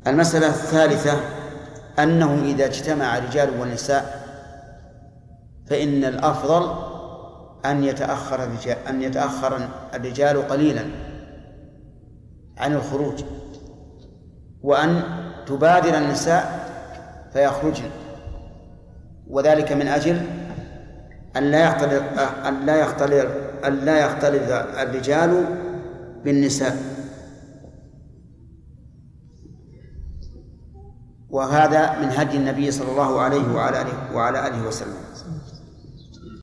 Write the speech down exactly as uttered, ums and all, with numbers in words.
المسألة الثالثة أنه إذا اجتمع رجال ونساء فإن الأفضل أن يتأخر الرجال أن يتأخر الرجال قليلا عن الخروج، وأن تبادر النساء فيخرجن، وذلك من أجل أن لا يختلط أن لا يختلط أن لا يختلط الرجال بالنساء. وهذا من هدي النبي صلى الله عليه وعلى آله وعلى آله وسلم.